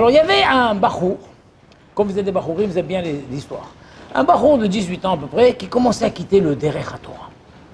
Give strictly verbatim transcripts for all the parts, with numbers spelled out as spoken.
Alors, il y avait un bachour, comme vous êtes des bachourim, vous avez bien l'histoire. Un bachour de dix-huit ans à peu près, qui commençait à quitter le Derech HaTorah.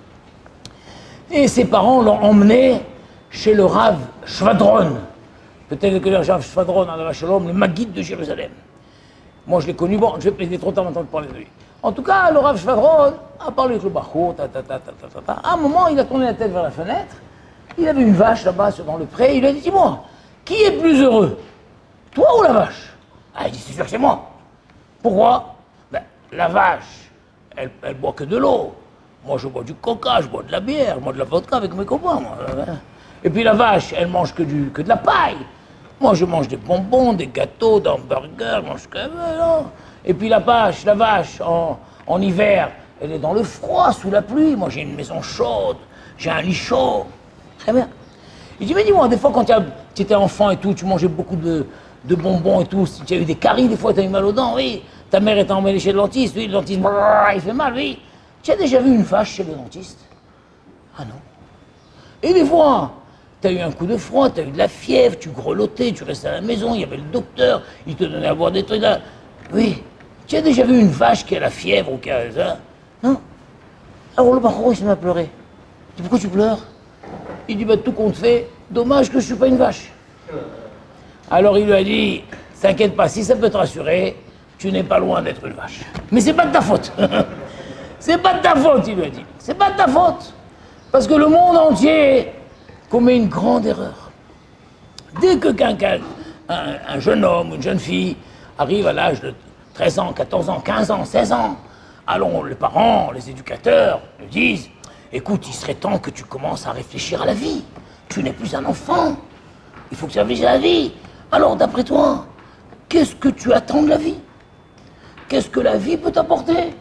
Et ses parents l'ont emmené chez le Rav Shvadron. Peut-être que le Rav Shvadron, le Maguide de Jérusalem. Moi, je l'ai connu, bon, je vais plaider trop tard maintenant de parler de lui. En tout cas, le Rav Shvadron a parlé avec le bachour, ta, ta, ta, ta, ta, ta. À un moment, il a tourné la tête vers la fenêtre, il avait une vache là-bas dans le pré, il lui a dit, dis-moi, qui est plus heureux, toi ou la vache? Ah, il dit, c'est sûr que c'est moi. Pourquoi? Ben, la vache, elle, elle boit que de l'eau. Moi, je bois du coca, je bois de la bière, je bois de la vodka avec mes copains, moi. Et puis la vache, elle mange que, du, que de la paille. Moi, je mange des bonbons, des gâteaux, des hamburgers, je mange que... Non. Et puis la vache, la vache, en, en hiver, elle est dans le froid, sous la pluie. Moi, j'ai une maison chaude, j'ai un lit chaud. Très bien. Il dit, mais dis-moi, des fois, quand tu étais enfant et tout, tu mangeais beaucoup de, de bonbons et tout, si tu as eu des caries, des fois, tu as eu mal aux dents, oui. Ta mère est emmenée chez le dentiste, oui, le dentiste, brrr, il fait mal, oui. Tu as déjà vu une vache chez le dentiste? Ah non. Et des fois, tu as eu un coup de froid, tu as eu de la fièvre, tu grelottais, tu restais à la maison, il y avait le docteur, il te donnait à boire des trucs là. Oui. Tu as déjà vu une vache qui a la fièvre ou qui a ça? Non. Alors le bachour, il se met à pleurer. Je dis, pourquoi tu pleures? Il dit, bah, tout compte fait, dommage que je ne suis pas une vache. Alors il lui a dit, t'inquiète pas, si ça peut te rassurer, tu n'es pas loin d'être une vache. Mais c'est pas de ta faute. C'est pas de ta faute, il lui a dit. C'est pas de ta faute. Parce que le monde entier commet une grande erreur. Dès que quelqu'un, un, un jeune homme, une jeune fille, arrive à l'âge de treize ans, quatorze ans, quinze ans, seize ans, alors les parents, les éducateurs lui disent, écoute, il serait temps que tu commences à réfléchir à la vie. Tu n'es plus un enfant. Il faut que tu réfléchisses à la vie. Alors, d'après toi, qu'est-ce que tu attends de la vie? Qu'est-ce que la vie peut t'apporter?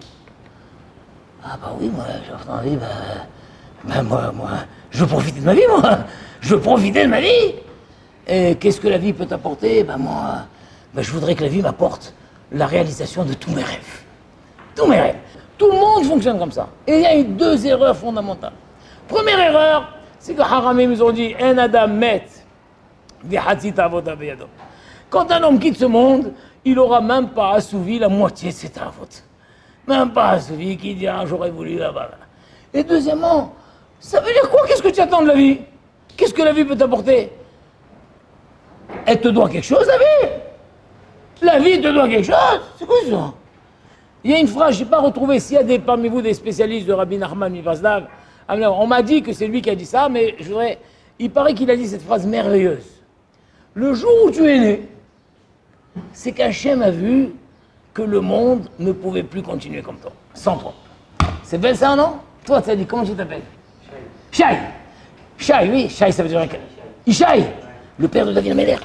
Ah bah oui, moi, j'ai envie, bah, bah moi, moi, je veux profiter de ma vie, moi. Je veux profiter de ma vie. Et qu'est-ce que la vie peut t'apporter? Bah moi, bah, je voudrais que la vie m'apporte la réalisation de tous mes rêves. Tous mes rêves. Tout le monde fonctionne comme ça. Et il y a eu deux erreurs fondamentales. Première erreur, c'est que Haramim nous ont dit, un adam met, quand un homme quitte ce monde, il n'aura même pas assouvi la moitié de ses travaux. Même pas celui qui dit, ah, j'aurais voulu là-bas. Et deuxièmement, ça veut dire quoi? Qu'est-ce que tu attends de la vie? Qu'est-ce que la vie peut t'apporter? Elle te doit quelque chose, la vie. La vie te doit quelque chose. C'est quoi ça? Il y a une phrase, je n'ai pas retrouvé, s'il y a des, parmi vous des spécialistes de Rabbi Nachman Mivasdav, on m'a dit que c'est lui qui a dit ça, mais je voudrais, il paraît qu'il a dit cette phrase merveilleuse. Le jour où tu es né, c'est qu'Hachem a vu que le monde ne pouvait plus continuer comme toi, sans toi. C'est belle ça, non? Toi, tu as dit, comment tu t'appelles? Shai. Shai, oui, Shai, ça veut dire un... Ishaï, le père de David Améler.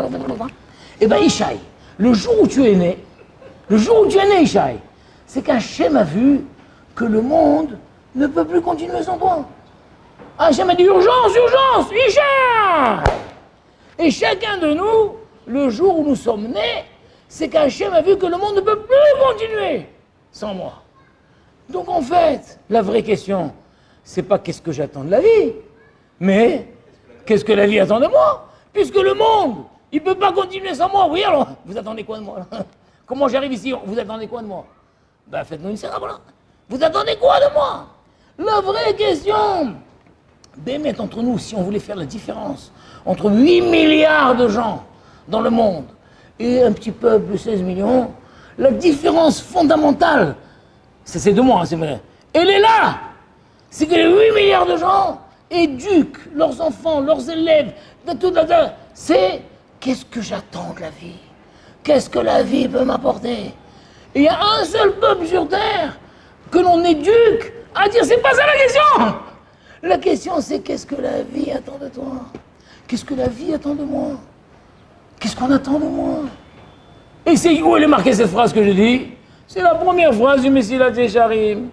Eh bien, Ishaï, le jour où tu es né, le jour où tu es né, Ishaï, c'est qu'Hachem a vu que le monde ne peut plus continuer sans toi. Hachem a dit, urgence, urgence, Ishaï. Et chacun de nous, le jour où nous sommes nés, c'est qu'Hachem a vu que le monde ne peut plus continuer sans moi. Donc en fait, la vraie question, c'est pas qu'est-ce que j'attends de la vie, mais qu'est-ce que la vie attend de moi? Puisque le monde, il ne peut pas continuer sans moi. Oui, alors, vous attendez quoi de moi? Comment j'arrive ici? Vous attendez quoi de moi? Ben faites-nous une série, voilà. Vous attendez quoi de moi? La vraie question, Bémet, entre nous, si on voulait faire la différence entre huit milliards de gens dans le monde et un petit peuple de seize millions, la différence fondamentale, c'est de moi, hein, c'est vrai, elle est là. C'est que les huit milliards de gens éduquent leurs enfants, leurs élèves, c'est qu'est-ce que j'attends de la vie? Qu'est-ce que la vie peut m'apporter? Et il y a un seul peuple sur terre que l'on éduque à dire, c'est pas ça la question. La question c'est qu'est-ce que la vie attend de toi? Qu'est-ce que la vie attend de moi? Qu'est-ce qu'on attend de moi? Et c'est où elle est marquée cette phrase que je dis? C'est la première phrase du Mesilat Yesharim.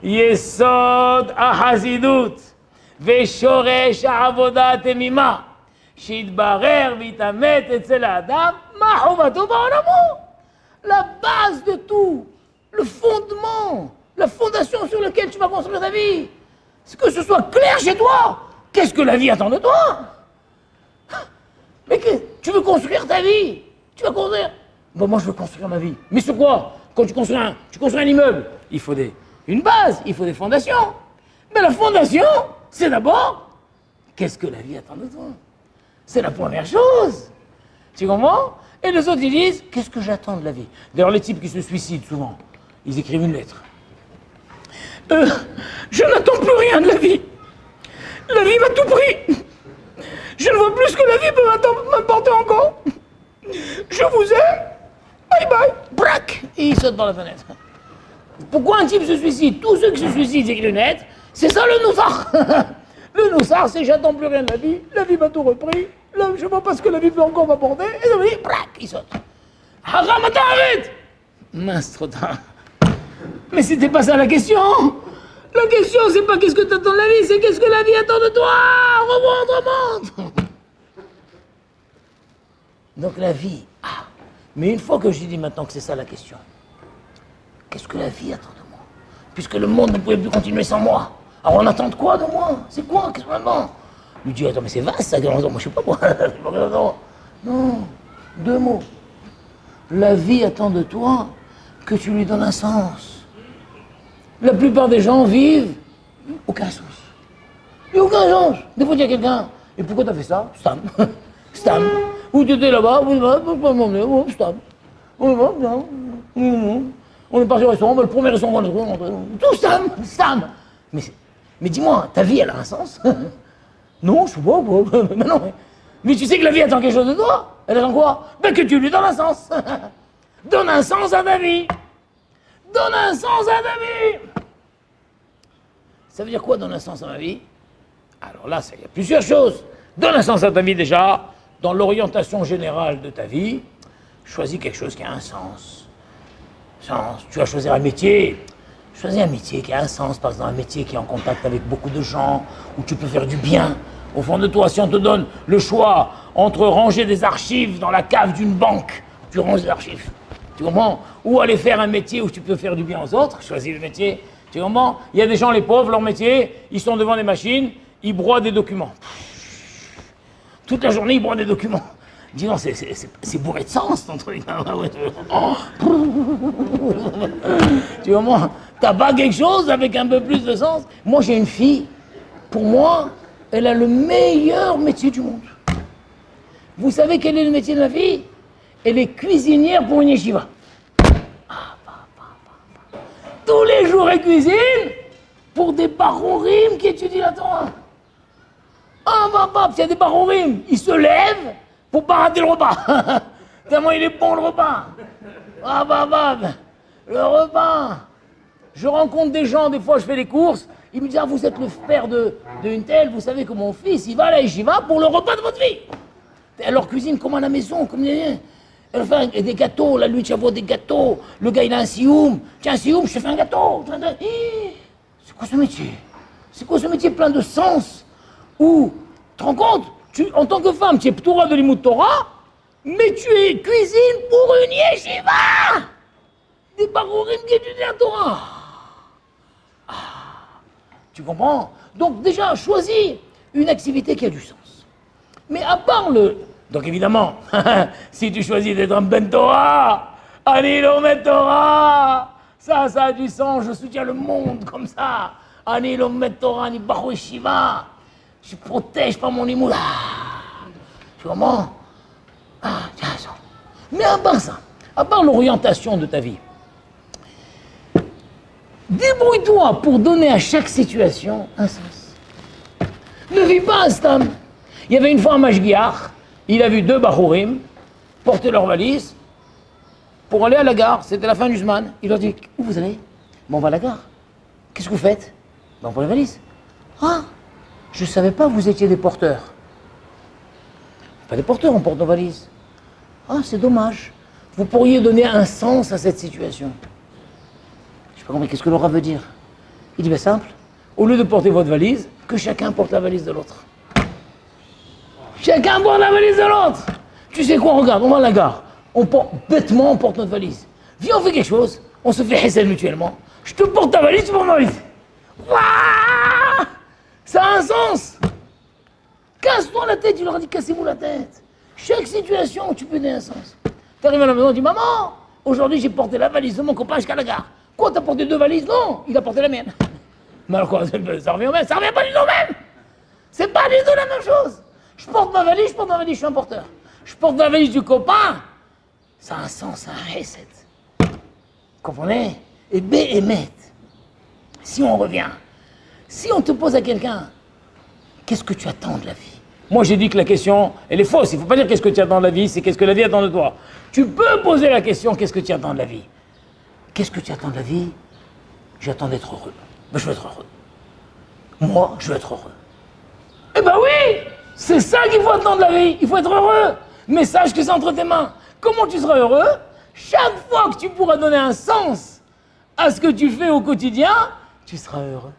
Yesod ahazidut veshoresh ha'avodat emima shitbarer vitamet etzel ha'adam ma chovato ba'olamo. La base de tout, le fondement, la fondation sur laquelle tu vas construire ta vie, c'est que ce soit clair chez toi. Qu'est-ce que la vie attend de toi? Mais que, tu veux construire ta vie? Tu vas construire. Bon, moi, je veux construire ma vie. Mais sur quoi? Quand tu construis un, tu construis un immeuble, il faut des, une base, il faut des fondations. Mais la fondation, c'est d'abord, qu'est-ce que la vie attend de toi? C'est la première chose. Tu comprends? Et les autres, ils disent, qu'est-ce que j'attends de la vie? D'ailleurs, les types qui se suicident, souvent, ils écrivent une lettre. Euh, je n'attends plus rien de la vie. La vie m'a tout pris. Je ne vois plus ce que la vie peut m'apporter encore. Je vous aime. Bye bye. Brac. Et il saute dans la fenêtre. Pourquoi un type se suicide? Tous ceux qui se suicident écrivent une lettre. C'est ça le noussard. Le noussard, c'est j'attends plus rien de la vie. La vie m'a tout repris. Là, je ne vois pas ce que la vie peut encore m'apporter. Et ça veut dire, brac, il saute. Haram, attends, arrête. Mince, trop tard. Mais c'était pas ça la question. La question, c'est pas qu'est-ce que tu attends de la vie, c'est qu'est-ce que la vie attend de toi. Remonte, remonte. Donc la vie, ah. Mais une fois que j'ai dit maintenant que c'est ça la question, qu'est-ce que la vie attend de moi? Puisque le monde ne pouvait plus continuer sans moi. Alors on attend de quoi de moi? C'est quoi? Qu'est-ce qu'on attend? Lui dit, attends, mais c'est vaste ça, moi je sais pas moi. Non, deux mots. La vie attend de toi que tu lui donnes un sens. La plupart des gens vivent aucun sens. Il n'y a aucun sens. Des fois, il y a quelqu'un. Et pourquoi t'as fait ça? Stam. Stam. Ou tu étais là-bas, Stam. On est parti au restaurant, le premier restaurant, tout Stam. Stam. Mais, mais dis-moi, ta vie, elle a un sens? Non, je sais pas. Mais non. Mais, mais tu sais que la vie attend quelque chose de toi? Elle attend quoi? Ben que tu lui donnes un sens. Donne un sens à ta vie. Donne un sens à ta vie. Ça veut dire quoi, donne un sens à ma vie? Alors là, il y a plusieurs choses. Donne un sens à ta vie déjà, dans l'orientation générale de ta vie. Choisis quelque chose qui a un sens. Sens. Tu vas choisir un métier. Choisis un métier qui a un sens, par exemple un métier qui est en contact avec beaucoup de gens, où tu peux faire du bien. Au fond de toi, si on te donne le choix entre ranger des archives dans la cave d'une banque, tu ranges des archives. Tu comprends? Ou aller faire un métier où tu peux faire du bien aux autres, choisis le métier. Tu comprends? Il y a des gens, les pauvres, leur métier, ils sont devant des machines, ils broient des documents. Toute la journée, ils broient des documents. Dis non, c'est bourré de sens ton truc. Tu comprends? T'as pas quelque chose avec un peu plus de sens? Moi, j'ai une fille, pour moi, elle a le meilleur métier du monde. Vous savez quel est le métier de ma fille? Elle est cuisinière pour une yeshiva. Tous les jours, elle cuisine pour des barourim qui étudient la Torah. Ah, bah, bah, il y a des barourim, ils se lèvent pour pas rater le repas. Tellement il est bon le repas. Ah, bah, bah, le repas. Je rencontre des gens, des fois je fais les courses, ils me disent, ah, vous êtes le père de, de une telle, vous savez que mon fils, il va à la yeshiva pour le repas de votre fille. Elle leur cuisine comme à la maison, comme les... Elle fait des gâteaux, la nuit, tu vois des gâteaux. Le gars, il a un sioum. Tiens, un sioum, je te fais un gâteau. C'est quoi ce métier? C'est quoi ce métier plein de sens? Où, tu te rends compte, tu, en tant que femme, tu es Ptoura de l'Imout Torah, mais tu es cuisine pour une yeshiva. Des barourim qui étudient la Torah. Ah, tu comprends? Donc déjà, choisis une activité qui a du sens. Mais à part le... Donc évidemment, si tu choisis d'être un Ben Torah, un Ilomet Torah, ça, ça a du sens, je soutiens le monde comme ça. Un Ilomet Torah, un Ibarou Shiva, je protège pas mon imoula. Tu comprends? Ah, tiens, ça. Mais à part ça, à part l'orientation de ta vie, débrouille-toi pour donner à chaque situation un sens. Ne vis pas un stam. Il y avait une fois un mashgiach, il a vu deux bahourim porter leurs valises pour aller à la gare. C'était la fin du Zman. Il leur dit, où vous allez? Bon, on va à la gare. Qu'est-ce que vous faites? Ben, on prend les valises. Ah, je ne savais pas que vous étiez des porteurs. Pas des porteurs, on porte nos valises. Ah, c'est dommage. Vous pourriez donner un sens à cette situation. Je sais pas compris, qu'est-ce que Laura veut dire? Il dit, ben simple, au lieu de porter votre valise, que chacun porte la valise de l'autre. Chacun porte la valise de l'autre. Tu sais quoi, regarde, on va à la gare. On porte, bêtement, on porte notre valise. Viens, on fait quelque chose. On se fait hésser mutuellement. Je te porte ta valise, tu portes ma valise. Ouah, ça a un sens. Casse-toi la tête, il leur a dit cassez-vous la tête. Chaque situation, tu peux donner un sens. Tu arrives à la maison, tu dis, maman, aujourd'hui j'ai porté la valise de mon copain jusqu'à la gare. Quoi, t'as porté deux valises? Non, il a porté la mienne. Mais alors quoi, ça revient au même, ça revient pas du tout au même. C'est pas du tout la même chose. Je porte ma valise, je porte ma valise, je suis un porteur. Je porte la valise du copain, ça a un sens, ça a un recette. Vous comprenez? Et B et met. Si on revient, si on te pose à quelqu'un, qu'est-ce que tu attends de la vie? Moi j'ai dit que la question, elle est fausse. Il ne faut pas dire qu'est-ce que tu attends de la vie, c'est qu'est-ce que la vie attend de toi. Tu peux poser la question, qu'est-ce que tu attends de la vie? Qu'est-ce que tu attends de la vie? J'attends d'être heureux. Ben, je veux être heureux. Moi, je veux être heureux. Eh ben oui, c'est ça qu'il faut attendre de la vie. Il faut être heureux. Mais sache que c'est entre tes mains. Comment tu seras heureux? Chaque fois que tu pourras donner un sens à ce que tu fais au quotidien, tu seras heureux.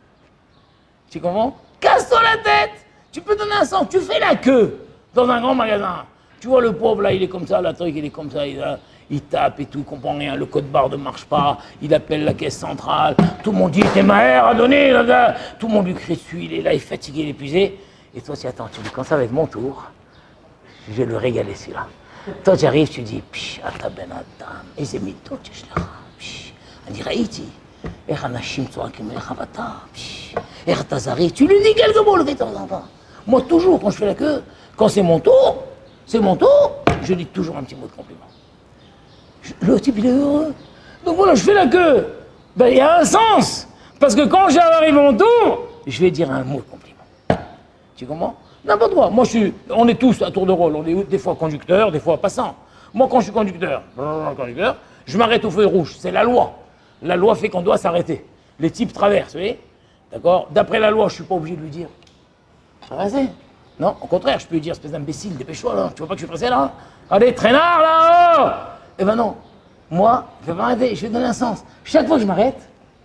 Tu comprends? Casse-toi la tête. Tu peux donner un sens. Tu fais la queue dans un grand magasin. Tu vois le pauvre là, il est comme ça, la truc, il est comme ça, il, a, il tape et tout, il comprend rien, le code barre ne marche pas, il appelle la caisse centrale, tout le monde dit t'es Maher à donner, là, là. Tout le monde lui crie dessus, il est là, il est fatigué, il est épuisé. Et toi tu attends, tu dis quand ça va être mon tour, je vais le régaler celui-là. Toi tu arrives, tu dis psh, ata ben adam, איזה מיטות יש לך, psh, אני ראיתי, איך אנשים צועקים לך ואתה, psh, איך אתה זריז, tu lui dis quelques mots le de temps en temps. Moi toujours quand je fais la queue, quand c'est mon tour, c'est mon tour, je dis toujours un petit mot de compliment. Je, le type il est heureux. Donc voilà, je fais la queue. Ben il y a un sens. Parce que quand j'arrive à mon tour, je vais dire un mot de compliment. Tu comprends? N'importe quoi. Moi je suis, on est tous à tour de rôle. On est des fois conducteur, des fois passant. Moi quand je suis conducteur, conducteur je m'arrête au feu rouge. C'est la loi. La loi fait qu'on doit s'arrêter. Les types traversent, vous voyez? D'accord? D'après la loi, je suis pas obligé de lui dire. Traversez. Non, au contraire, je peux lui dire, espèce d'imbécile, dépêche-toi là, tu vois pas que je suis pressé là? Allez, traînard là-haut! Eh ben non, moi, je vais m'arrêter, je vais donner un sens. Chaque fois que je m'arrête,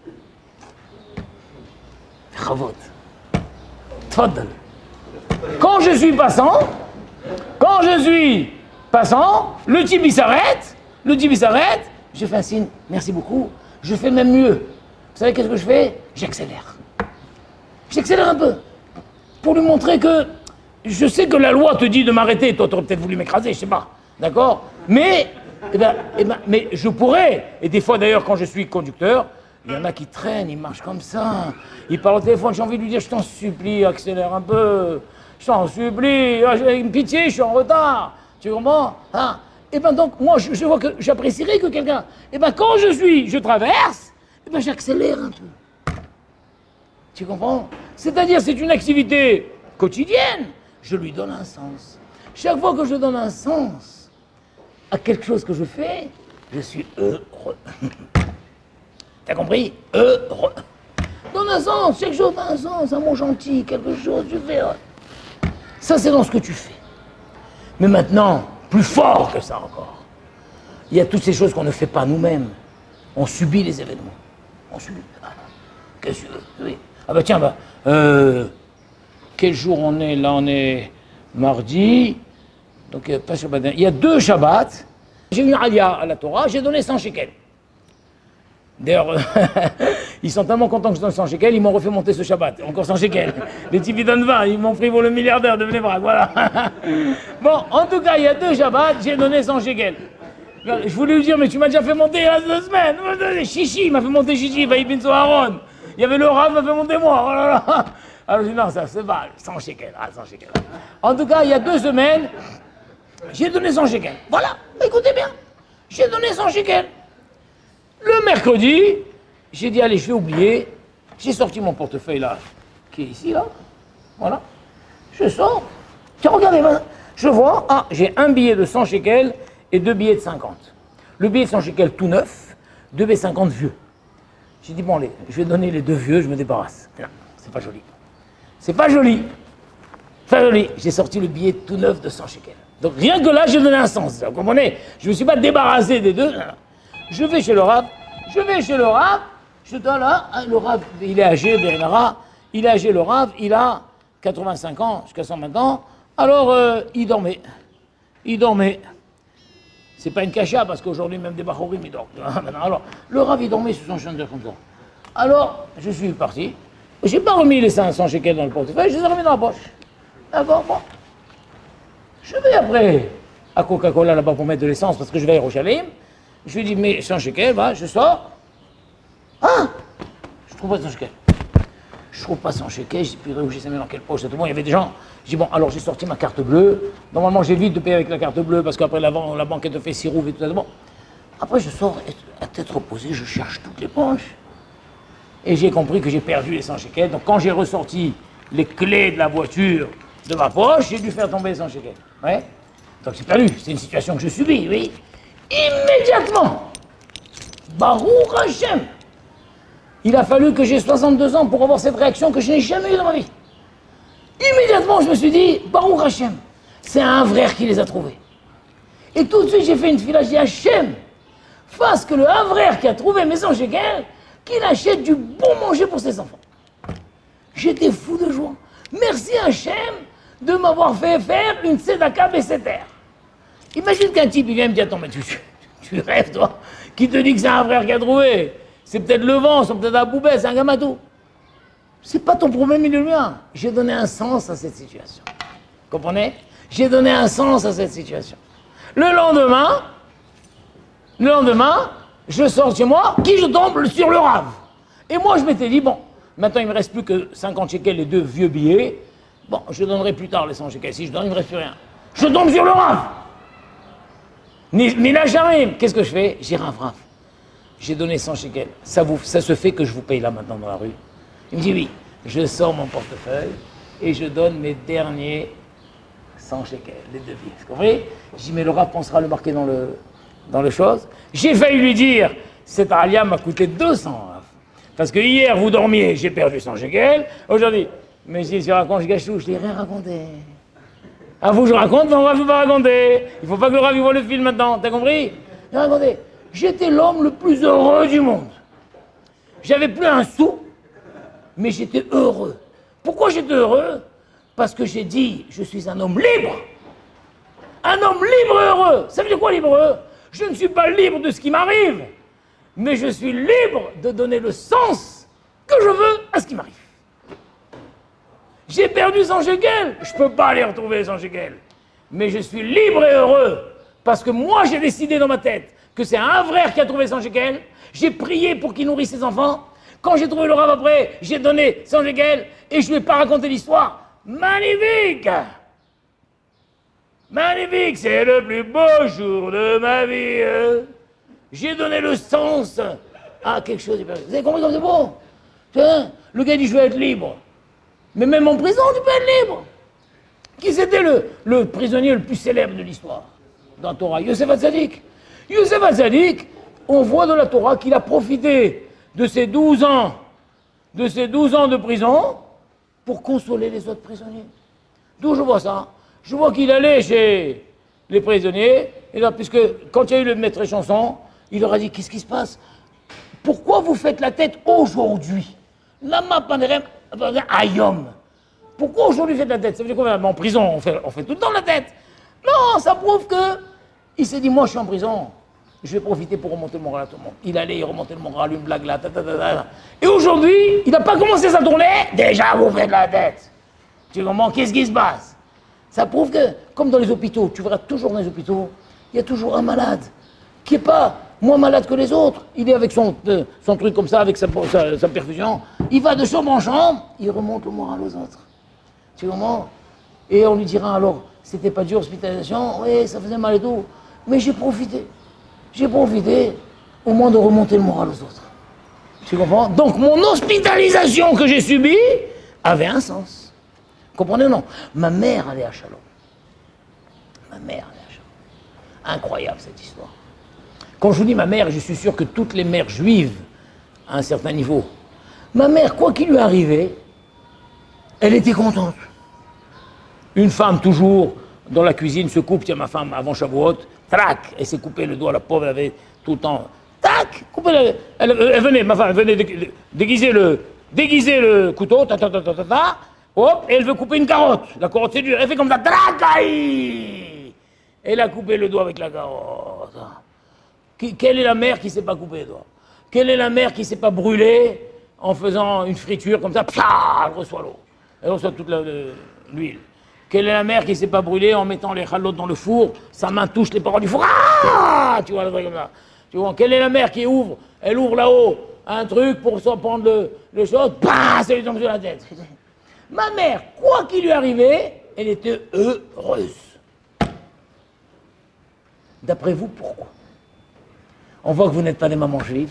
Chavot, tfaddal. Quand je suis passant, quand je suis passant, le type il s'arrête, le type il s'arrête, je fais un signe, merci beaucoup, je fais même mieux. Vous savez qu'est-ce que je fais? J'accélère. J'accélère un peu, pour lui montrer que je sais que la loi te dit de m'arrêter, toi tu aurais peut-être voulu m'écraser, je sais pas, d'accord? Mais, eh ben, eh ben, mais je pourrais, et des fois d'ailleurs quand je suis conducteur, il y en a qui traînent, ils marchent comme ça, ils parlent au téléphone, j'ai envie de lui dire, je t'en supplie, accélère un peu, je t'en supplie, j'ai une pitié, je suis en retard, tu comprends? Hein? Et ben donc, moi je, je vois que j'apprécierais que quelqu'un, et ben quand je suis, je traverse, et ben j'accélère un peu. Tu comprends? C'est-à-dire, c'est une activité quotidienne. Je lui donne un sens. Chaque fois que je donne un sens à quelque chose que je fais, je suis heureux. T'as compris? Heureux. Donne un sens, chaque chose a un sens, un mot gentil, quelque chose, tu fais. Ça, c'est dans ce que tu fais. Mais maintenant, plus fort que ça encore, il y a toutes ces choses qu'on ne fait pas nous-mêmes. On subit les événements. On subit. Qu'est-ce que tu veux? Oui. Ah bah tiens, bah, euh, quel jour on est? Là, on est mardi. Donc, pas Shabbat. Il y a deux Shabbats. J'ai eu un alia à la Torah, j'ai donné cent shekels. D'ailleurs, ils sont tellement contents que je donne cent shekels, ils m'ont refait monter ce Shabbat. Encore cent shekels. Les types, ils donnent vingt, ils m'ont pris pour le milliardaire de Bnei-Brak, voilà. Bon, en tout cas, il y a deux Shabbats, j'ai donné cent shekels. Je voulais lui dire, mais tu m'as déjà fait monter il y a deux semaines. Chichi, il m'a fait monter Chichi, Vaï bin Aaron. Il y avait le Rav, il m'a fait monter moi. Oh là là. Alors je dis non, ça se va, cent shekels, ah, cent shekels. En tout cas, il y a deux semaines, j'ai donné cent shekels. Voilà, écoutez bien, j'ai donné cent shekels. Le mercredi, j'ai dit, allez, je vais oublier. J'ai sorti mon portefeuille là, qui est ici, là. Voilà. Je sors. Tiens, regardez, je vois, ah, j'ai un billet de cent shekels et deux billets de cinquante. Le billet de cent shekels tout neuf, deux billets de cinquante vieux. J'ai dit, bon, allez, je vais donner les deux vieux, je me débarrasse. Non, c'est pas joli. C'est pas joli. Pas joli. J'ai sorti le billet tout neuf de cent shekels. Donc rien que là, j'ai donné un sens. Vous comprenez? Je ne me suis pas débarrassé des deux. Je vais chez le Rav. Je vais chez le Rav. Je dois là. Le Rav, il est âgé, Bernara. Il est âgé, le Rav. Il a quatre-vingt-cinq ans, jusqu'à cent vingt ans. Alors, euh, il dormait. Il dormait. C'est pas une cacha, parce qu'aujourd'hui, même des Bachorim, ils dorment. Alors, le Rav, il dormait sur son chanteur comme ça. Alors, je suis parti. Je n'ai pas remis les cinq cents shekels dans le portefeuille, je les ai remis dans la poche. D'accord, bon. Je vais après à Coca-Cola là-bas pour mettre de l'essence parce que je vais à Yerushalayim. Je lui dis, mais cent shekels, va, je sors. Ah, je trouve pas cent shekels. Je trouve pas cent shekels, je dis, puis où j'ai ça mis dans quelle poche, tout le monde, il y avait des gens. Je dis, bon, alors j'ai sorti ma carte bleue. Normalement, j'évite de payer avec la carte bleue parce qu'après la, la banque, elle te fait six roues et tout ça. Bon. Après, je sors, à tête reposée, je cherche toutes les poches. Et j'ai compris que j'ai perdu les cent shekels. Donc, quand j'ai ressorti les clés de la voiture de ma poche, j'ai dû faire tomber les cent shekels. Ouais. Donc, j'ai perdu. C'est une situation que je subis, oui. Immédiatement, Baruch Hashem, il a fallu que j'ai soixante-deux ans pour avoir cette réaction que je n'ai jamais eue dans ma vie. Immédiatement, je me suis dit, Baruch Hashem, c'est un frère qui les a trouvés. Et tout de suite, j'ai fait une fila, j'ai dit, Hashem, fasse que le frère qui a trouvé mes cent shekels, qu'il achète du bon manger pour ses enfants. J'étais fou de joie. Merci Hashem de m'avoir fait faire une tzedaka besséter. Imagine qu'un type, il vient me dire, attends, mais tu, tu rêves, toi, qui te dit que c'est un frère qui a trouvé. C'est peut-être le vent, c'est peut-être la poubelle, c'est un gamatou. C'est pas ton problème, il est le mien. J'ai donné un sens à cette situation. Comprenez? J'ai donné un sens à cette situation. Le lendemain, le lendemain, je sors chez moi, qui je tombe sur le rave. Et moi, je m'étais dit, bon, maintenant, il ne me reste plus que cinquante shekels, les deux vieux billets. Bon, je donnerai plus tard les cent shekels. Si je donne, il ne me reste plus rien. Je tombe sur le rave. Mais là, jamais. Qu'est-ce que je fais? J'ai rave, rave. J'ai donné cent shekels. Ça, vous, ça se fait que je vous paye là maintenant dans la rue? Il me dit oui. Je sors mon portefeuille et je donne mes derniers cent shekels, les deux billets. Vous comprenez? Je dis, mais le rave pensera le marquer dans le, dans le chose. J'ai failli lui dire, cette alia m'a coûté deux cents. Parce que hier, vous dormiez, j'ai perdu cent shekels. Aujourd'hui, mais si je raconte, je gâche tout, je n'ai rien raconté. À vous, je raconte, mais on va vous pas raconter. Il ne faut pas que le rave voit le film maintenant, t'as compris? J'ai raconté. J'étais l'homme le plus heureux du monde. J'avais plus un sou, mais j'étais heureux. Pourquoi j'étais heureux? Parce que j'ai dit, je suis un homme libre. Un homme libre et heureux. Ça veut dire quoi, libre et heureux? Je ne suis pas libre de ce qui m'arrive, mais je suis libre de donner le sens que je veux à ce qui m'arrive. J'ai perdu cent shekels, je ne peux pas aller retrouver les cent shekels. Mais je suis libre et heureux, parce que moi j'ai décidé dans ma tête que c'est un frère qui a trouvé cent shekels, j'ai prié pour qu'il nourrisse ses enfants, quand j'ai trouvé le rave après, j'ai donné cent shekels, et je ne lui ai pas raconté l'histoire. Magnifique! Magnifique, c'est le plus beau jour de ma vie. J'ai donné le sens à quelque chose. Vous avez compris comme c'est beau? Le gars dit, je veux être libre. Mais même en prison, tu peux être libre. Qui c'était le, le prisonnier le plus célèbre de l'histoire dans la Torah? Yosef Hatzadik. Yosef Hatzadik, on voit dans la Torah qu'il a profité de ses douze ans, de ses douze ans de prison pour consoler les autres prisonniers. D'où je vois ça? Je vois qu'il allait chez les prisonniers, et là, puisque quand il y a eu le maître chanson, il leur a dit, qu'est-ce qui se passe? Pourquoi vous faites la tête aujourd'hui? Lama panerem ayom. Pourquoi aujourd'hui vous faites la tête? Ça veut dire quoi? En prison, on fait, on fait tout le temps la tête. Non, ça prouve que il s'est dit, moi je suis en prison, je vais profiter pour remonter le moral à tout le monde. Il allait, il remontait le moral, une blague là, ta, ta, ta, ta. Et aujourd'hui, il n'a pas commencé sa tournée, déjà vous faites la tête. Tu comprends? Qu'est-ce qui se passe? Ça prouve que, comme dans les hôpitaux, tu verras toujours dans les hôpitaux, il y a toujours un malade qui n'est pas moins malade que les autres. Il est avec son, euh, son truc comme ça, avec sa, sa, sa perfusion. Il va de chambre en chambre, il remonte le moral aux autres. Tu comprends? Et on lui dira alors, c'était pas dur, hospitalisation, oui, ça faisait mal et tout. Mais j'ai profité. J'ai profité au moins de remonter le moral aux autres. Tu comprends? Donc mon hospitalisation que j'ai subie avait un sens. Comprenez ou non? Ma mère allait à Shalom. Ma mère allait à Shalom. Incroyable cette histoire. Quand je vous dis ma mère, je suis sûr que toutes les mères juives, à un certain niveau, ma mère, quoi qu'il lui arrivait, elle était contente. Une femme toujours dans la cuisine se coupe, tiens ma femme avant Shavuot, trac, elle s'est coupé le doigt, la pauvre, elle avait tout le temps, tac, coupé le, elle, elle venait, ma femme, elle venait dé, déguiser le, déguiser le couteau, ta ta ta ta ta ta, hop, et elle veut couper une carotte. La carotte c'est dur, elle fait comme ça, trac, aïe. Elle a coupé le doigt avec la carotte. Qui, quelle est la mère qui ne s'est pas coupé le doigt? Quelle est la mère qui ne s'est pas brûlée en faisant une friture comme ça, pia, elle reçoit l'eau, elle reçoit toute l'huile. Quelle est la mère qui ne s'est pas brûlée en mettant les chalotes dans le four, sa main touche les parois du four, ah, tu vois le truc comme ça. Tu vois, quelle est la mère qui ouvre, elle ouvre là-haut un truc pour s'en prendre le, le chose, bah, ça lui tombe sur la tête. Ma mère, quoi qu'il lui arrivait, elle était heureuse. D'après vous, pourquoi? On voit que vous n'êtes pas des mamans juives.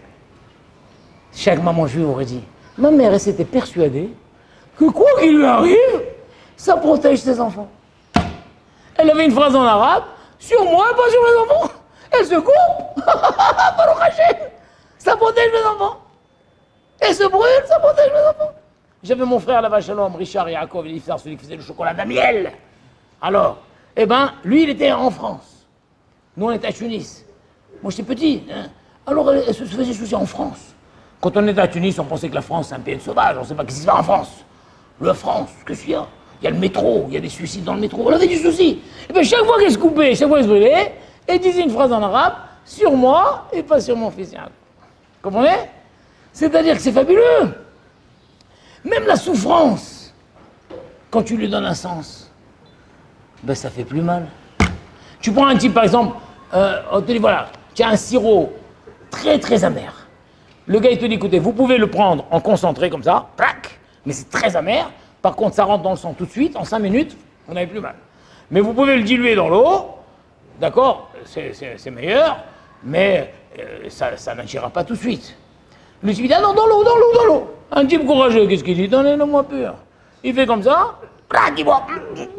Chaque maman juive aurait dit, ma mère, elle s'était persuadée que quoi qu'il lui arrive, ça protège ses enfants. Elle avait une phrase en arabe, sur moi, pas sur mes enfants. Elle se coupe, Baruch Hashem, ça protège mes enfants. Elle se brûle, ça protège mes enfants. J'avais mon frère là-bas, Shalom, Richard Yaakov, et Iftar, celui qui faisait le chocolat de miel. Alors, eh ben, lui, il était en France. Nous, on était à Tunis. Moi, j'étais petit. Hein. Alors, elle, elle se faisait soucier en France. Quand on était à Tunis, on pensait que la France, c'est un pays de sauvages. On ne sait pas ce qui se passe en France. La France, qu'est-ce qu'il y a? Il y a le métro, il y a des suicides dans le métro. On avait du souci. Et bien, chaque fois qu'elle se coupait, chaque fois qu'elle se brûlait, elle disait une phrase en arabe, sur moi et pas sur mon fils. Comprenez? C'est-à-dire que c'est fabuleux. Même la souffrance, quand tu lui donnes un sens, ben ça fait plus mal. Tu prends un type, par exemple, euh, on te dit, voilà, tu as un sirop très très amer. Le gars, il te dit, écoutez, vous pouvez le prendre en concentré comme ça, plac, mais c'est très amer. Par contre, ça rentre dans le sang tout de suite, en cinq minutes, vous n'avez plus mal. Mais vous pouvez le diluer dans l'eau, d'accord, c'est meilleur, mais euh, ça, ça n'agira pas tout de suite. Le type dit, ah non, dans l'eau, dans l'eau, dans l'eau. Un type courageux, qu'est-ce qu'il dit? Donnez-le-moi pur. Il fait comme ça, clac, il boit.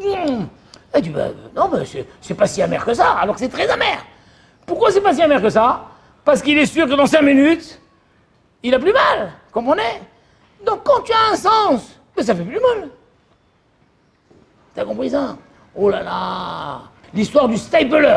Et tu dis, bah, non, mais c'est pas si amer que ça, alors que c'est très amer. Pourquoi c'est pas si amer que ça? Parce qu'il est sûr que dans cinq minutes, il a plus mal, comprenez? Donc quand tu as un sens, mais ça fait plus mal. T'as compris ça? Oh là là! L'histoire du Stapler.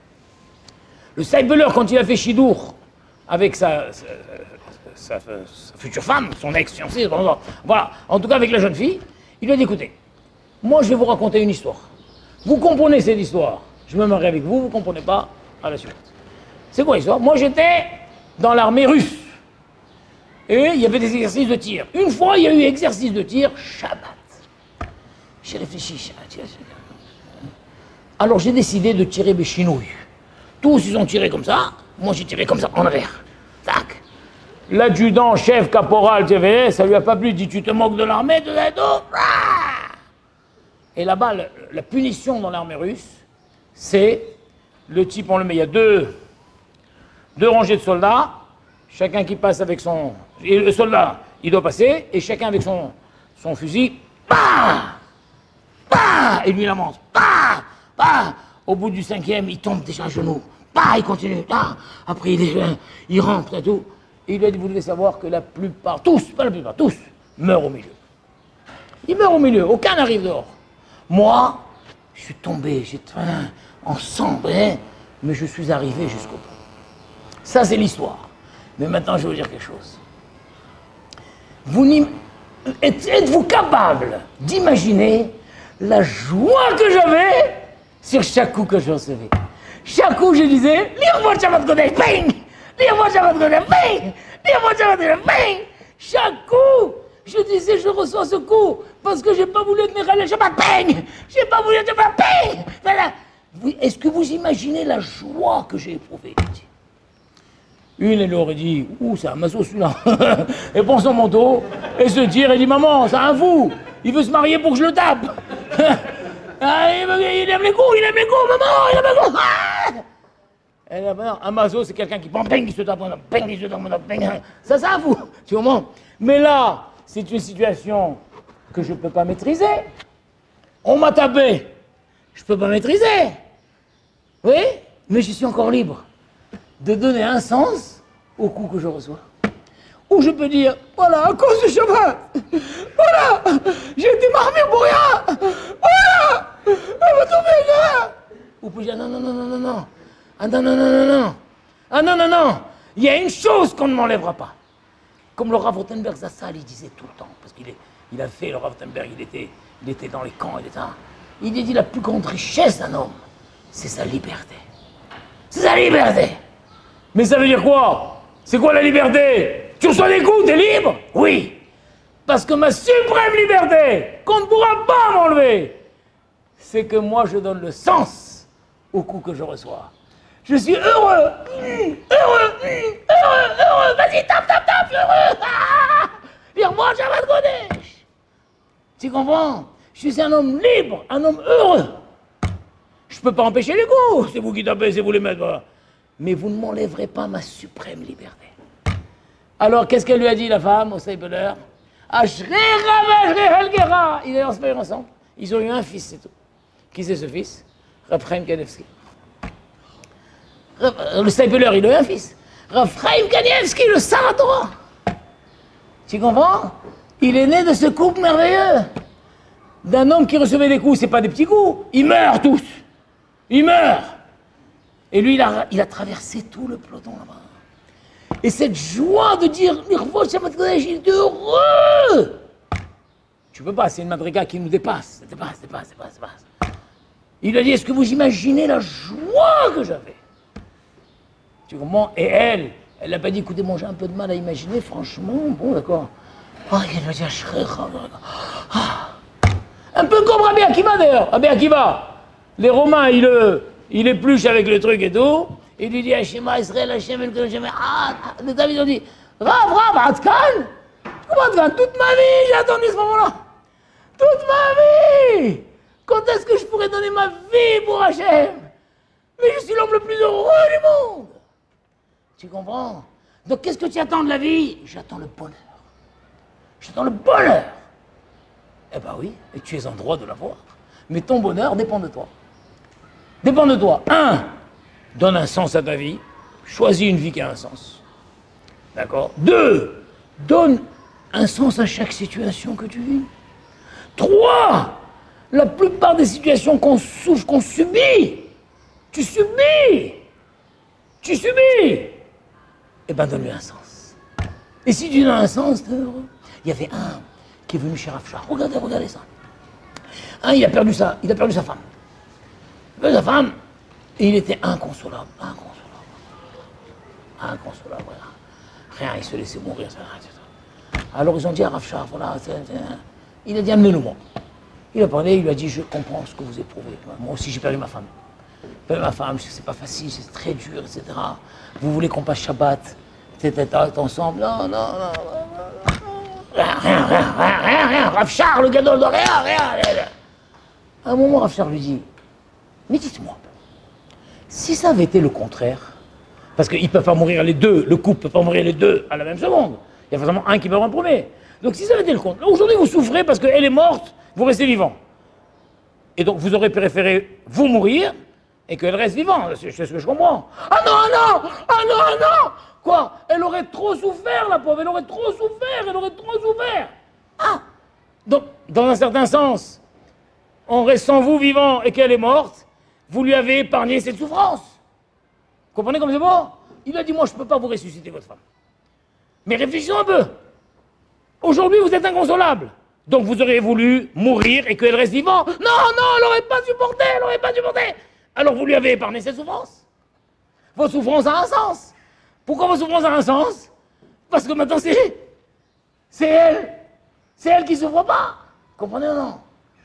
Le Stapler, quand il a fait Chidour avec sa, sa, sa, sa future femme, son ex-fiancée, voilà, en tout cas avec la jeune fille, il lui a dit, écoutez, moi je vais vous raconter une histoire. Vous comprenez cette histoire, je me marie avec vous, vous ne comprenez pas, à la suite. C'est quoi l'histoire? Moi j'étais dans l'armée russe. Et il y avait des exercices de tir. Une fois, il y a eu exercice de tir, Shabbat. J'ai réfléchi. Alors j'ai décidé de tirer mes chinouilles. Tous, ils ont tiré comme ça. Moi, j'ai tiré comme ça, en arrière. Tac. L'adjudant, chef, caporal, ça lui a pas plu. Il dit, tu te moques de l'armée, de la dos. Et là-bas, la, la punition dans l'armée russe, c'est le type, on le met, il y a deux, deux rangées de soldats. Chacun qui passe avec son... Et le soldat, il doit passer, et chacun avec son, son fusil, bah, bah, et lui il avance, bah, bah. Au bout du cinquième, il tombe déjà à genoux, bah, il continue, bah. Après il, est, il rentre et tout. Et il lui a dit, vous devez savoir que la plupart, tous, pas la plupart, tous, meurent au milieu. Ils meurent au milieu, aucun n'arrive dehors. Moi, je suis tombé, j'étais en sang, hein, mais je suis arrivé jusqu'au bout. Ça, c'est l'histoire. Mais maintenant, je vais vous dire quelque chose. Vous êtes-vous capable d'imaginer la joie que j'avais sur chaque coup que je recevais? Chaque coup, je disais, lire-moi Shabbat Kodesh, bang! Lire-moi Shabbat Kodesh, bang! Lire-moi Shabbat Kodesh, bang! Chaque coup, je disais, je reçois ce coup parce que j'ai pas voulu tenir à la Shabbat, bang! J'ai pas voulu tenir à la bang! Voilà. Est-ce que vous imaginez la joie que j'ai éprouvée? Une, elle aurait dit, ouh, c'est un maso celui-là. Elle prend son manteau, elle se tire, elle dit, maman, c'est un fou, il veut se marier pour que je le tape. Ah, il, veut, il aime les coups, il aime les coups, maman, il aime les coups. Ah, elle a, non, un maso, c'est quelqu'un qui prend, bang, il se tape, bang, il se tape, bang. Ça, c'est un fou, tu vois. Mais là, c'est une situation que je ne peux pas maîtriser. On m'a tapé, je ne peux pas maîtriser. Oui, mais je suis encore libre de donner un sens au coup que je reçois. Ou je peux dire, voilà, à cause du Shabbat, voilà, j'ai été marmé pour rien, voilà, elle va tomber là. Ou peut dire, non, non, non, non, non, non, ah non, non, non, non, non, ah non, non, non, il y a une chose qu'on ne m'enlèvera pas. Comme le Rav Rothenberg Zassal, il disait tout le temps, parce qu'il il a fait, le Rav Rothenberg, il était, il était dans les camps, il était, il dit, la plus grande richesse d'un homme, c'est sa liberté. C'est sa liberté. Mais ça veut dire quoi? C'est quoi la liberté? Tu reçois des coups, t'es libre? Oui. Parce que ma suprême liberté, qu'on ne pourra pas m'enlever, c'est que moi, je donne le sens au coup que je reçois. Je suis heureux, mmh, heureux, mmh, heureux, heureux, vas-y, tape, tape, tape, heureux, ah, viens moi, Shabbat Kodesh. Tu comprends? Je suis un homme libre, un homme heureux. Je ne peux pas empêcher les coups, c'est vous qui tapez, c'est vous les mettez, voilà. Mais vous ne m'enlèverez pas ma suprême liberté. Alors, qu'est-ce qu'elle lui a dit, la femme, au Seibeleur? Ashrei Rav, Ashrei Helgera. Ils allaient se faire ensemble. Ils ont eu un fils, c'est tout. Qui c'est ce fils? Rav Chaim Kanievski. Le Stapler, il a eu un fils. Rav Chaim Kanievski, le Saratora. Tu comprends? Il est né de ce couple merveilleux. D'un homme qui recevait des coups, c'est pas des petits coups. Ils meurent tous. Ils meurent. Et lui, il a, il a traversé tout le peloton là-bas. Et cette joie de dire, il est heureux. Tu peux pas, c'est une madriga qui nous dépasse. Dépasse, dépasse, dépasse, dépasse. Il a dit, est-ce que vous imaginez la joie que j'avais? Tu comprends? Et elle, elle n'a pas dit, écoutez, moi j'ai un peu de mal à imaginer, franchement, bon d'accord. Oh, il va dire, ah. Un peu comme Rabbi Akiva d'ailleurs. Rabbi Akiva, les Romains, ils, le, ils épluchent avec le truc et tout. Il lui dit, Hashema Israël, Hachem El Kodem, ah, les David ont dit, Rav, Rav, Adkan. Comment Adkan? Toute ma vie, j'ai attendu ce moment-là. Toute ma vie. Quand est-ce que je pourrais donner ma vie pour Hachem? Mais je suis l'homme le plus heureux du monde. Tu comprends? Donc qu'est-ce que tu attends de la vie? J'attends le bonheur. J'attends le bonheur. Eh ben oui, et tu es en droit de l'avoir. Mais ton bonheur dépend de toi. Dépend de toi. Un, donne un sens à ta vie. Choisis une vie qui a un sens. D'accord? Deux, donne un sens à chaque situation que tu vis. Trois, la plupart des situations qu'on souffre, qu'on subit, tu subis. Tu subis. Eh ben donne-lui un sens. Et si tu donnes un sens, t'es heureux. Il y avait un qui est venu chez Rav Shach. Regardez, regardez ça. Un, il a perdu sa, il a perdu sa femme. Il a perdu sa femme et il était inconsolable, inconsolable, inconsolable. Rien, il se laissait mourir. Alors ils ont dit à Rav Shach, voilà, c'est, c'est, il a dit amenez-le-moi. Il a parlé, il lui a dit je comprends ce que vous éprouvez. Moi aussi j'ai perdu ma femme. J'ai perdu ma femme, c'est pas facile, c'est très dur, et cetera. Vous voulez qu'on passe Shabbat, peut-être ensemble? Non, non, non, non. Rien, rien, rien, rien, rien, rien. Rav Shach, le gadol de rien, rien, rien. À un moment, Rav Shach lui dit, mais dites-moi, si ça avait été le contraire, parce qu'ils ne peuvent pas mourir les deux, le couple ne peut pas mourir les deux à la même seconde. Il y a forcément un qui meurt en premier. Donc si ça avait été le contraire, aujourd'hui vous souffrez parce qu'elle est morte, vous restez vivant. Et donc vous aurez préféré vous mourir et qu'elle reste vivante, c'est ce que je comprends. Ah non, ah non, ah non, ah non. Quoi? Elle aurait trop souffert, la pauvre, elle aurait trop souffert, elle aurait trop souffert. Ah! Donc, dans un certain sens, en restant vous vivant et qu'elle est morte, vous lui avez épargné cette souffrance. Vous comprenez comme c'est beau? Il a dit, moi je ne peux pas vous ressusciter votre femme. Mais réfléchissons un peu. Aujourd'hui, vous êtes inconsolable. Donc vous auriez voulu mourir et qu'elle reste vivante. Non, non, elle n'aurait pas supporté, elle n'aurait pas supporté. Alors vous lui avez épargné cette souffrance. Votre souffrance a un sens. Pourquoi votre souffrance a un sens? Parce que maintenant c'est... C'est elle. C'est elle qui ne souffre pas. Comprenez ou non?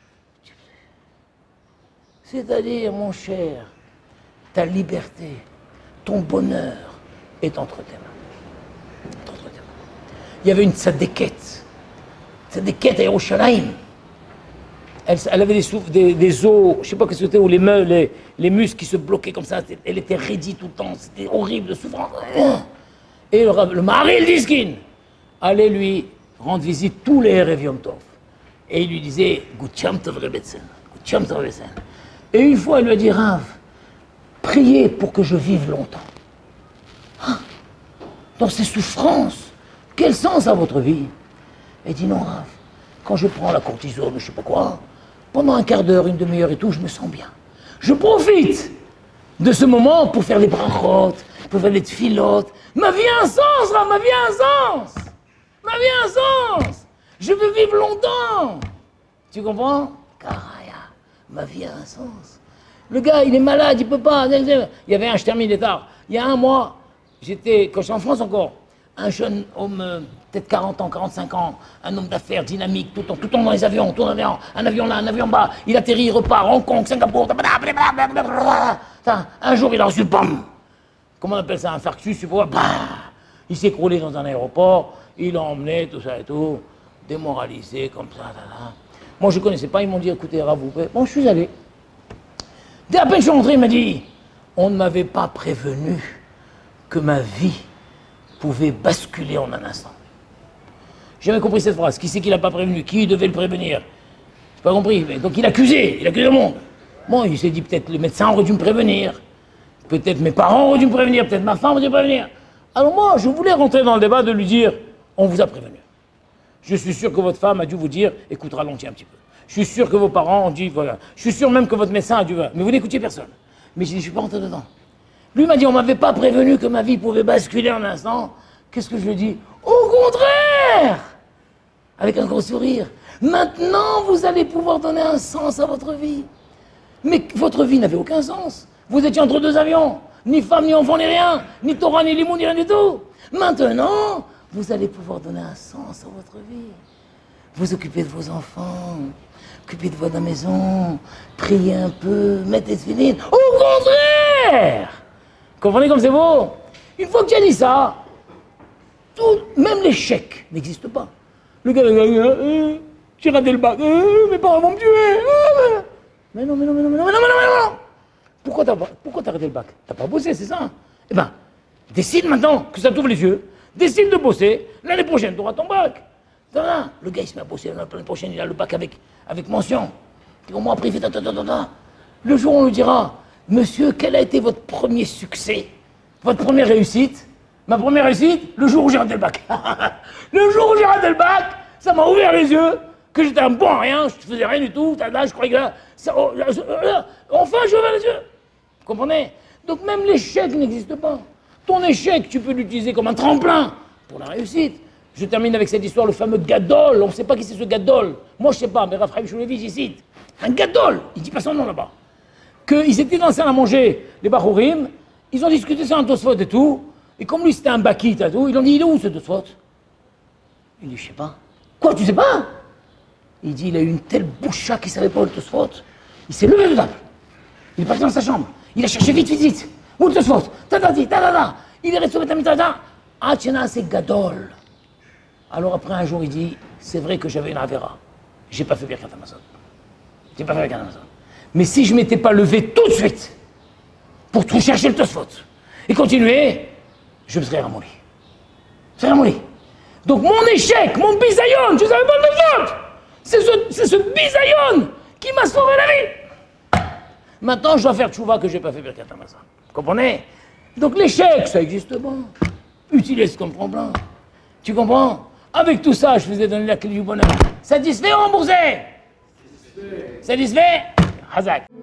C'est-à-dire, mon cher, ta liberté, ton bonheur est entre tes mains. Entre tes mains. Il y avait une tzadékette. Tzadékette à Yerushalayim. Elle, elle avait des, souf, des, des os, je ne sais pas ce que c'était, où les, les, les muscles qui se bloquaient comme ça. Elle était raidie tout le temps. C'était horrible de souffrance. Et le, le Maharil Diskin allait lui rendre visite tous les Erev Yom Tov. Et il lui disait, Gutcham Tov Rebetsen. Gutcham Tov Rebetsen. Et une fois, il lui a dit, Rav, priez pour que je vive longtemps. Hein? Dans ces souffrances, quel sens a votre vie? Elle dit, non, Rav, quand je prends la cortisone, je ne sais pas quoi, pendant un quart d'heure, une demi-heure et tout, je me sens bien. Je profite de ce moment pour faire les brachot, pour faire les tfilotes. Ma vie a un sens, Rav, ma vie a un sens. Ma vie a un sens. Je veux vivre longtemps. Tu comprends? Karaya, ma vie a un sens. Le gars, il est malade, il ne peut pas. Il y avait un, je termine tard. Il y a un mois, j'étais, quand j'étais en France encore, un jeune homme, euh, peut-être quarante ans, quarante-cinq ans, un homme d'affaires dynamique, tout le temps, tout le temps dans les avions, tout dans l'avion, un avion là, un avion bas, il atterrit, il repart, Hong Kong, Singapour, un jour il a reçu, bam, comment on appelle ça, un infarctus, tu vois, bah, il s'est écroulé dans un aéroport, il l'a emmené, tout ça et tout, démoralisé, comme ça, là, là. Moi je ne connaissais pas, ils m'ont dit, écoutez, Rav, vous pouvez... Bon, je suis allé. Dès à peine je suis rentré, il m'a dit, on ne m'avait pas prévenu que ma vie pouvait basculer en un instant. J'ai jamais compris cette phrase. Qui c'est qui l'a pas prévenu? Qui devait le prévenir? J'ai pas compris. Mais donc il accusait, il accusait le monde. Bon, il s'est dit peut-être le médecin aurait dû me prévenir. Peut-être mes parents auraient dû me prévenir. Peut-être ma femme aurait dû me prévenir. Alors moi, je voulais rentrer dans le débat de lui dire, on vous a prévenu. Je suis sûr que votre femme a dû vous dire, écoute, ralentis un petit peu. Je suis sûr que vos parents ont dit, voilà. Je suis sûr même que votre médecin a dû, voilà. Mais vous n'écoutiez personne. Mais j'ai dit, je suis pas rentré dedans. Lui m'a dit, on m'avait pas prévenu que ma vie pouvait basculer en un instant. Qu'est-ce que je lui ai dit? Au contraire! Avec un gros sourire. Maintenant, vous allez pouvoir donner un sens à votre vie. Mais votre vie n'avait aucun sens. Vous étiez entre deux avions. Ni femme, ni enfant, ni rien. Ni Torah, ni limon, ni rien du tout. Maintenant, vous allez pouvoir donner un sens à votre vie. Vous occupez de vos enfants. Occupez de votre maison. Priez un peu. Mettez ce filin. Au contraire! Comprenez comme c'est beau? Une fois que tu as dit ça, tout, même l'échec n'existe pas. Le gars, euh, j'ai raté le bac, euh, mes parents vont me tuer. Euh, mais non, mais non, mais non, mais non, mais non, mais non, mais non. Pourquoi t'as pourquoi t'as raté le bac? T'as pas bossé, c'est ça? Eh ben, décide maintenant que ça t'ouvre les yeux. Décide de bosser. L'année prochaine, tu auras ton bac. Voilà. Le gars, il se met à bosser. L'année prochaine, il a le bac avec, avec mention. Et au moins, après, il fait ta, ta, ta, ta, ta. Le jour où on lui dira, monsieur, quel a été votre premier succès? Votre première réussite? Ma première réussite, le jour où j'ai raté le bac. Le jour où j'ai raté le bac, ça m'a ouvert les yeux, que j'étais un bon à rien, je ne faisais rien du tout, là, je croyais que là, ça, oh, là, là, enfin, j'ai ouvert les yeux. Vous comprenez? Donc même l'échec n'existe pas. Ton échec, tu peux l'utiliser comme un tremplin pour la réussite. Je termine avec cette histoire, le fameux Gadol. On ne sait pas qui c'est ce Gadol. Moi, je ne sais pas, mais Raphaël Shulevich, il cite. Un Gadol, il ne dit pas son nom là-bas. Qu'ils étaient dans la salle à manger, les Bachurim, ils ont discuté sur un Tosfot et tout. Et comme lui c'était un bakit et tout, ils ont dit, il est où ce Tosfot? Il dit, je sais pas. Quoi, tu sais pas? Il dit, il a eu une telle boucha qu'il savait pas où le Tosfot. Il s'est levé de table. Il est parti dans sa chambre. Il a cherché vite, vite, vite. Où le Tosfot? Tadadi, tadada. Il est resté sur le Ah, tiens, c'est Gadol. Alors après un jour, il dit, c'est vrai que j'avais une Avera. J'ai pas fait Birkat Hamazon. J'ai pas fait Birkat Hamazon. Mais si je m'étais pas levé tout de suite pour tout chercher le Tosfot et continuer, je me serais ramolli. Je serais ramolli. Donc mon échec, mon bisayon, je ne savais pas le Tosfot. C'est ce, c'est ce bisayon qui m'a sauvé la vie. Maintenant, je dois faire tchouva que je n'ai pas fait Birkat Hamazon. Vous comprenez? Donc l'échec, ça existe pas. Utilise comme tremplin. Tu comprends? Avec tout ça, je vous ai donné la clé du bonheur. Satisfait ou remboursé? Satisfait? Satisfait? Hazak.